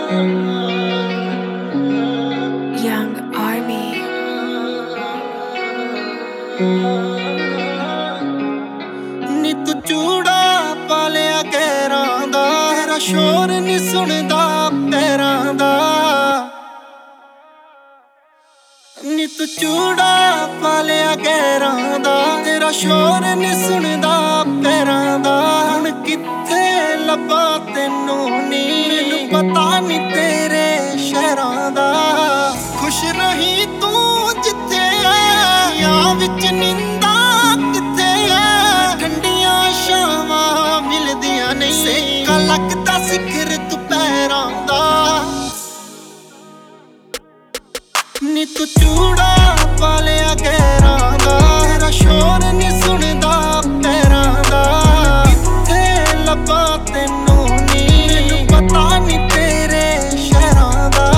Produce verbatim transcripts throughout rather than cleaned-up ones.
Young Army. ਨੀ ਤੂੰ ਚੂੜਾ ਪਾ ਲਿਆ ਗਹਿਰਾਂ ਦਾ, ਤੇਰਾ ਸ਼ੋਰ ਨੀ ਸੁਣਦਾ ਪੈਰਾਂ ਦਾ। ਨੀ ਤੂੰ ਚੂੜਾ ਪਾ ਲਿਆ ਗਹਿਰਾਂ ਦਾ, ਤੇਰਾ ਸ਼ੋਰ ਨੀ ਸੁਣਦਾ ਪੈਰਾਂ ਦਾ। ਹੁਣ ਕਿੱਥੇ ਲੱਭਾਂ ਤੈਨੂੰ ਨੀ, ਮੈਨੂੰ ਪਤਾ ਨੀ ਤੇਰੇ ਸ਼ਹਿਰਾਂ ਦਾ। ਖੁਸ਼ ਰਹੀ ਤੂੰ ਜਿੱਥੇ ਐ, ਯਾਂ ਵਿੱਚ ਨੀਂਦਾਂ ਕਿੱਥੇ ਐ। ਠੰਡੀਆਂ ਛਾਵਾਂ ਮਿਲਦੀਆਂ ਨਹੀਂ, ਸੇਕਾ ਲੱਗਦਾ ਸਿਖਰ ਦੁਪਹਿਰਾਂ ਦਾ। ਨੀ ਤੂੰ ਚੂੜਾ ਪਾ ਲਿਆ ਗਹਿਰਾਂ ਦਾ, ਤੇਰਾ ਸ਼ੋਰ ਨੀ ਸੁਣਦਾ ਪੈਰਾਂ ਦਾ। ਕਿੱਥੇ ਲੱਭਾਂ ਤੈਨੂੰ ਨੀ, ਮੈਨੂੰ ਪਤਾ ਨੀ ਤੇਰੇ ਸ਼ਹਿਰਾਂ ਦਾ।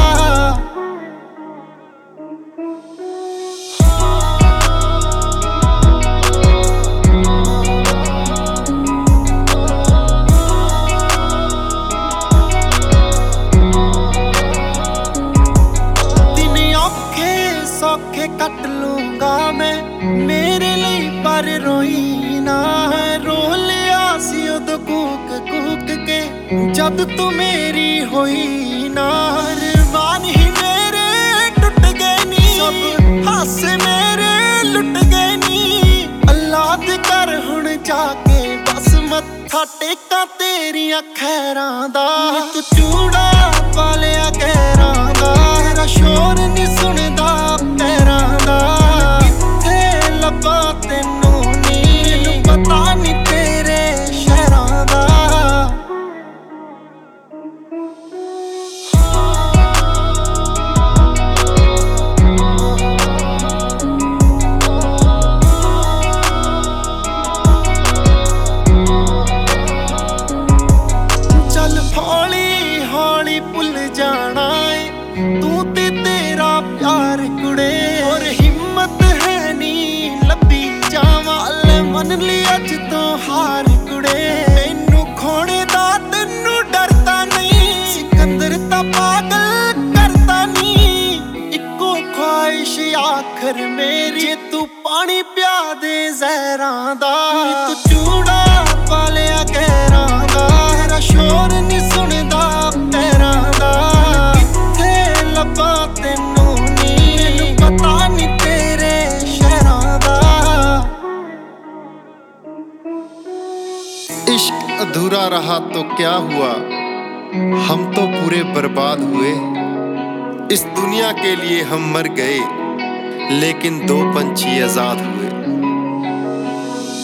ਸੌਖੇ ਕੱਟ ਲੂੰਗਾ ਮੈਂ ਮੇਰੇ ਲਈ, ਪਰ ਰੋਈ ਨਾ। ਰੋ ਲਿਆ ਸੀ ਉਦੋਂ ਕੂਕ ਕੂਕ ਕੇ, ਜਦ ਤੂੰ ਮੇਰੀ ਹੋਈ ਨਾ। ਅਰਮਾਨ ਹੀ ਮੇਰੇ ਟੁੱਟ ਗਏ ਨੀ, ਸਭ ਹਾਸੇ ਮੇਰੇ ਲੁੱਟ ਗਏ ਨੀ। ਅੱਲਾ ਦੇ ਘਰ ਹੁਣ ਜਾ ਕੇ ਬਸ ਮੱਥਾ ਟੇਕਾਂ ਤੇਰੀਆਂ ਖੈਰਾਂ ਦਾ। ਤੂੰ ਚੂੜਾ ਪਾ ਲਿਆ ਗਹਿਰਾਂ ਦਾ, ਤੇਰਾ ਸ਼ੋਰ ਨੀ ਸੁਣਦਾ ਪੈਰਾਂ ਦਾ। ਕਿੱਥੇ ਲੱਭਾਂ ਤੈਨੂੰ ਨੀ, ਮੈਨੂੰ ਪਤਾ ਨੀ ਤੇਰੇ ਸ਼ਹਿਰਾਂ ਦਾ। ਚੱਲ ਹੌਲੀ ਹੌਲੀ ਭੁੱਲ ਜਾਣਾ ਏ ਤੂੰ ਤੇ ਤੇਰਾ ਪਿਆਰ ਕੁੜੇ। ਹੋਰ ਹਿੰਮਤ ਹੈ ਨੀ ਲੱਭੀ ਜਾਵਾਂ, ਲੈ ਮੰਨ ਲਈ ਅੱਜ ਤੋਂ ਹਾਰ ਕੁੜੇ। ਮੈਨੂੰ ਖੋਣੇ ਦਾ ਤੈਨੂੰ ਡਰਦਾ ਨਹੀਂ, ਸਿਕੰਦਰ ਤਾਂ ਪਾਗਲ ਕਰਦਾ ਨੀ। ਇੱਕੋ ਖੁਆਇਸ਼ ਆਖਰ ਮੇਰੀ, ਜੇ ਤੂੰ ਪਾਣੀ ਪਿਆ ਦੇ ਜ਼ਹਿਰਾਂ ਦਾ। ਤੂੰ ਚੂੜਾ ਪਾ ਲਿਆ ਗਹਿਰਾਂ ਦਾ, ਤੇਰਾ ਸ਼ੋਰ ਨੀ ਸੁਣਦਾ ਪੈਰਾਂ ਦਾ। ਕਿੱਥੇ ਲੱਭਾਂ ਤੈਨੂੰ ਨੀ, ਮੈਨੂੰ ਪਤਾ ਨੀ ਤੇਰੇ ਸ਼ਹਿਰਾਂ ਦਾ। इश्क अधूरा रहा तो क्या हुआ, हम तो पूरे बर्बाद हुए। इस दुनिया के लिए हम मर गए, लेकिन दो पंछी आजाद हुए।